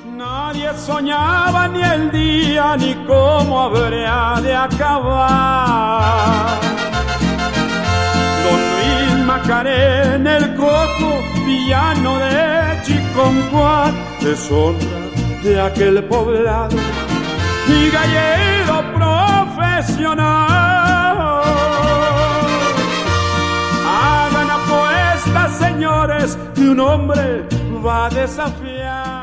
Nadie soñaba ni el día ni cómo habría de acabar. Don Luis Macarena, el cojo villano de Chiconcuán, deshonra de aquel poblado y gallero profesional. Hagan apuestas, señores, que un hombre va a desafiar.